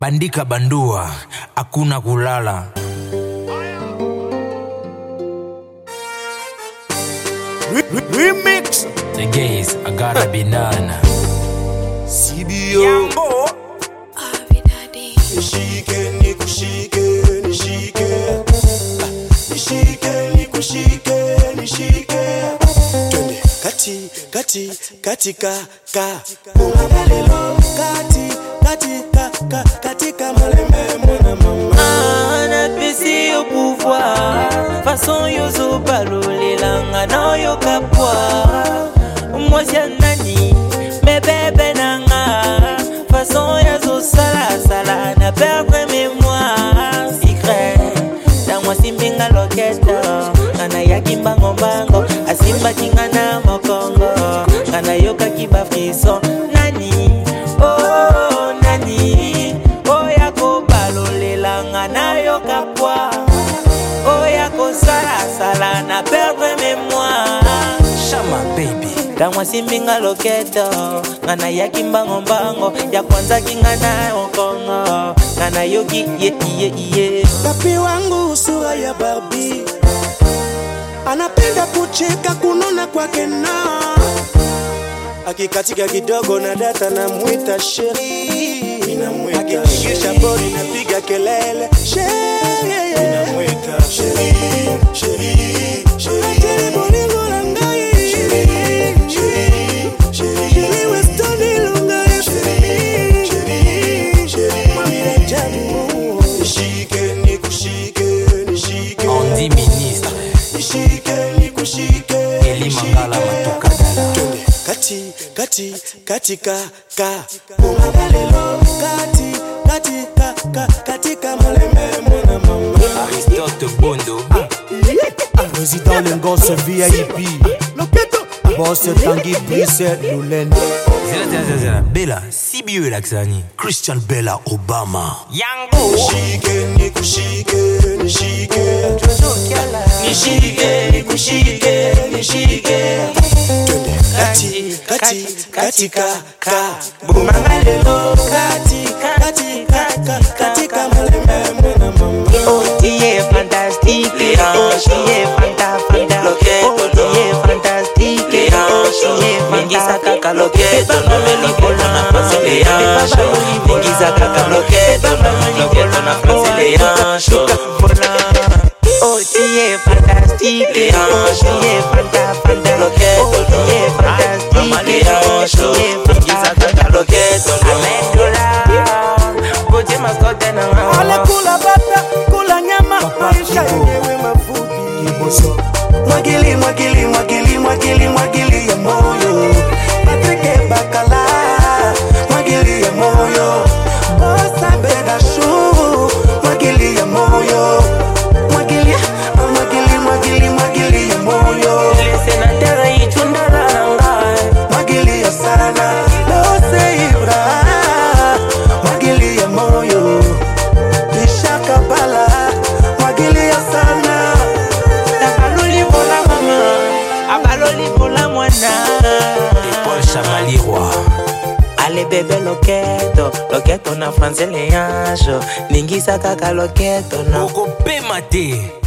Bandika bandua, hakuna kulala. Remix. The gays, I gotta be none. CBO Yambo. Nishike nikushike nishike Nishike nikushike nishike Twende kati kati katika ka Umagalelo kati katika ka katika malembe mwana mama Napesi au pouvoir façon yozo balolelanga na yo kapwa Mwazia nani mebebe nanga façon yazo sala sala na perdre mémoire secret dans moi simbinga loketa kana yakimba ngombango asimba kingana mokongo kana yoka kiba friso nani oh nani oh yako balolelanga na yoka kwa oh yako sala sala na perdre mémoire Shama baby. dans moi simbinga loketa kana yakimba ngombango ya kwanza kingana mokongo kana yoki ye Papi wangu sura ya Barbie anapenda kucheka kunona kwake na akikatika kidogo na data na muita sheri akitisha bodi na piga kelele sheri inamuita sheri sheri sheri bolingo la ngai sheri sheri sheri westoni lungai sheri sheri sheri mamira jabu nishike nikushike nishike Andy ministre. nishike nikushike Eli Mangala matukadala. kati kati katika ka Umagalelo kati katika ka katika malembe mwana mama Aristote Bondo. Président Lengos VIP Boss Tanguy Brice Lulen Zera. Bella, CBO Laxani. Christian Bella Obama Yango. nishike nikushike nishike nishike nikushike nishike twende kati katika ka Bumangalelo katika malembe mwana mama oh tie fantastique oh tie fanta oh tie fantastique oh tie mingisa kaka loketo no melikolo na pasele ya mingisa kaka loketo no melikolo na pasele ya oh tie fantastique oh tie fanta oh tie fantastique oh tie mingisa kaka loketo amendula boje maskote na ale kula bata kula nyama maisha yenyewe mafupi mwagili ya moyo Patrick Bakala mwagili ya moyo Bosa Bedashu mwagili ya moyo mwagili ya moyo le sénateur itundala nanga mwagili ya sana Dose Ibra mwagili ya moyo Bishaka Bala mwagili ya sana abaloli bola mama abaloli bola mwana Paul Chamalirwa. ale bebe loketo na français le ange ningisa kaka loketo na Oko Pemate.